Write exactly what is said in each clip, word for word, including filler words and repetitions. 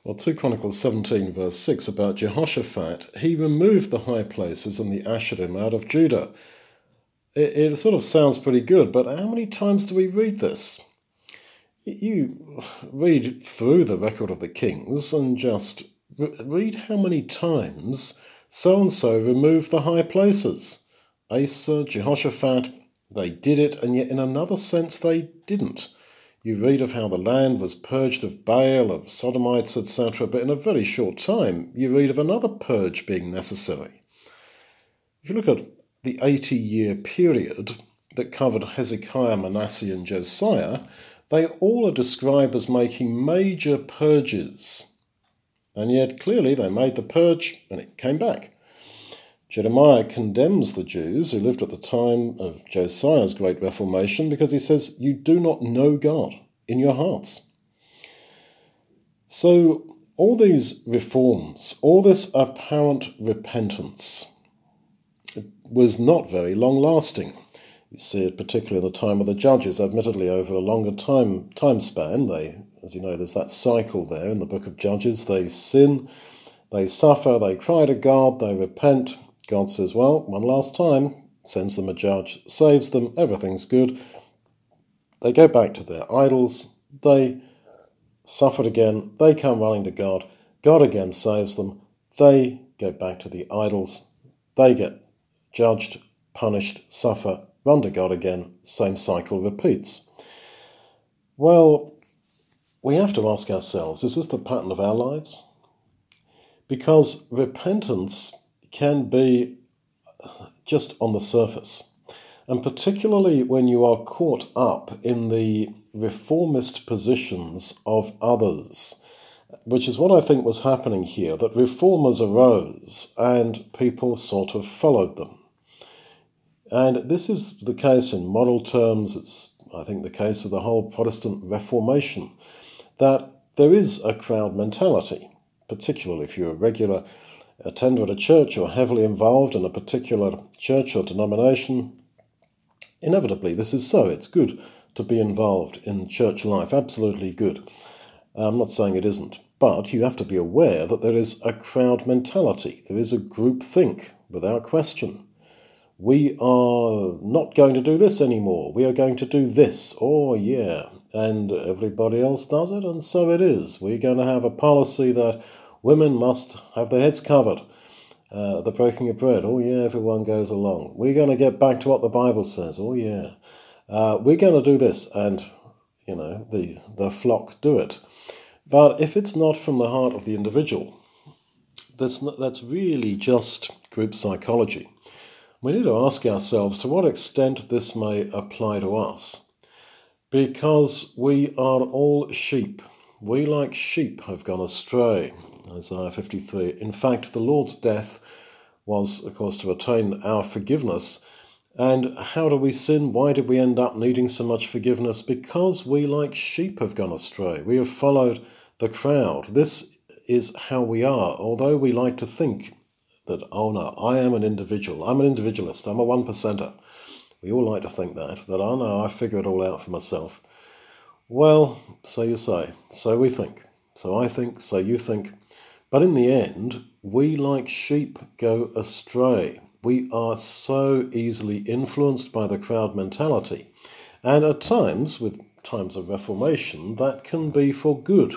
Well, two Chronicles seventeen verse six about Jehoshaphat, he removed the high places and the Asherim out of Judah. It, it sort of sounds pretty good, but how many times do we read this? You read through the record of the kings and just re- read how many times so-and-so removed the high places. Asa, Jehoshaphat, they did it, and yet in another sense they didn't. You read of how the land was purged of Baal, of Sodomites, et cetera, but in a very short time you read of another purge being necessary. If you look at the eighty-year period that covered Hezekiah, Manasseh, and Josiah, they all are described as making major purges. And yet clearly they made the purge and it came back. Jeremiah condemns the Jews who lived at the time of Josiah's great reformation because he says, "You do not know God in your hearts." So all these reforms, all this apparent repentance, was not very long-lasting. You see it particularly in the time of the judges, admittedly over a longer time time span. They, as you know, there's that cycle there in the book of Judges. They sin, they suffer, they cry to God, they repent. God says, well, one last time, sends them a judge, saves them, everything's good. They go back to their idols, they suffer again, they come running to God, God again saves them, they go back to the idols, they get judged, punished, suffer, run to God again, same cycle repeats. Well, we have to ask ourselves, is this the pattern of our lives? Because repentance can be just on the surface, and particularly when you are caught up in the reformist positions of others, which is what I think was happening here, that reformers arose and people sort of followed them. And this is the case in moral terms. It's, I think, the case of the whole Protestant Reformation, that there is a crowd mentality, particularly if you're a regular attender at a church or heavily involved in a particular church or denomination. Inevitably, this is so. It's good to be involved in church life, absolutely good. I'm not saying it isn't, but you have to be aware that there is a crowd mentality. There is a group think, without question. We are not going to do this anymore. We are going to do this. Oh, yeah. And everybody else does it, and so it is. We're going to have a policy that women must have their heads covered. Uh, the breaking of bread. Oh, yeah, everyone goes along. We're going to get back to what the Bible says. Oh, yeah. Uh, we're going to do this, and, you know, the, the flock do it. But if it's not from the heart of the individual, that's not, that's really just group psychology. We need to ask ourselves to what extent this may apply to us, because we are all sheep. We, like sheep, have gone astray. Isaiah fifty-three. In fact, the Lord's death was, of course, to attain our forgiveness. And how do we sin? Why did we end up needing so much forgiveness? Because we, like sheep, have gone astray. We have followed the crowd. This is how we are, although we like to think that, oh no, I am an individual. I'm an individualist. I'm a one percenter. We all like to think that, that, oh no, I figure it all out for myself. Well, so you say, so we think, so I think, so you think. But in the end, we like sheep go astray. We are so easily influenced by the crowd mentality. And at times, with times of reformation, that can be for good.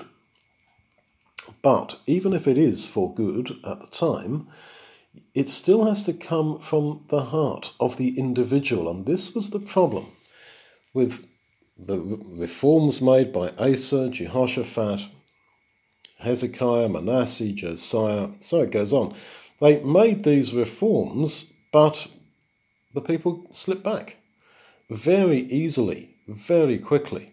But even if it is for good at the time, it still has to come from the heart of the individual. And this was the problem with the reforms made by Asa, Jehoshaphat, Hezekiah, Manasseh, Josiah, so it goes on. They made these reforms, but the people slipped back very easily, very quickly.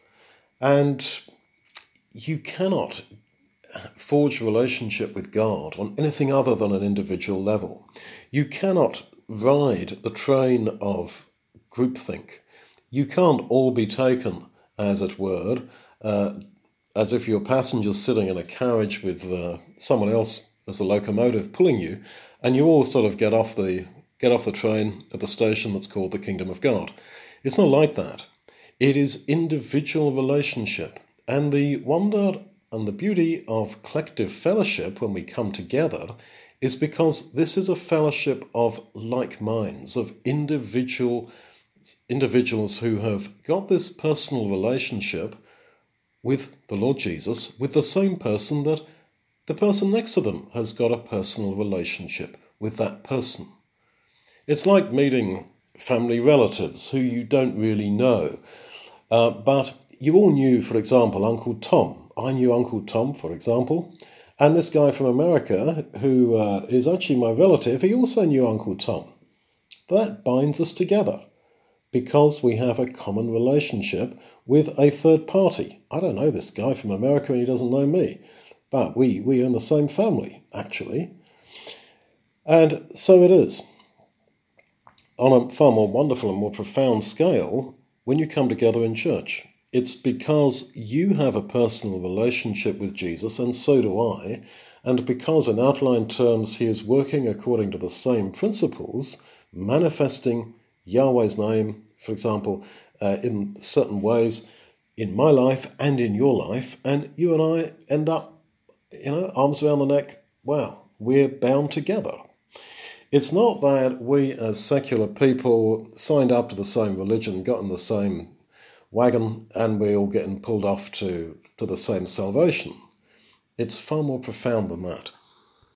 And you cannot forge a relationship with God on anything other than an individual level. You cannot ride the train of groupthink. You can't all be taken, as it were, uh, as if you're passengers sitting in a carriage with uh, someone else as the locomotive pulling you, and you all sort of get off the get off the train at the station that's called the Kingdom of God. It's not like that. It is individual relationship. And the wonder And the beauty of collective fellowship when we come together is because this is a fellowship of like minds, of individual individuals who have got this personal relationship with the Lord Jesus, with the same person that the person next to them has got a personal relationship with that person. It's like meeting family relatives who you don't really know, uh, but you all knew, for example, Uncle Tom. I knew Uncle Tom, for example, and this guy from America, who uh, is actually my relative, he also knew Uncle Tom. That binds us together because we have a common relationship with a third party. I don't know this guy from America and he doesn't know me, but we, we are in the same family, actually. And so it is. On a far more wonderful and more profound scale, when you come together in church, it's because you have a personal relationship with Jesus, and so do I, and because in outline terms he is working according to the same principles, manifesting Yahweh's name, for example, uh, in certain ways in my life and in your life, and you and I end up, you know, arms around the neck. Wow, we're bound together. It's not that we as secular people signed up to the same religion, got in the same wagon, and we're all getting pulled off to, to the same salvation. It's far more profound than that.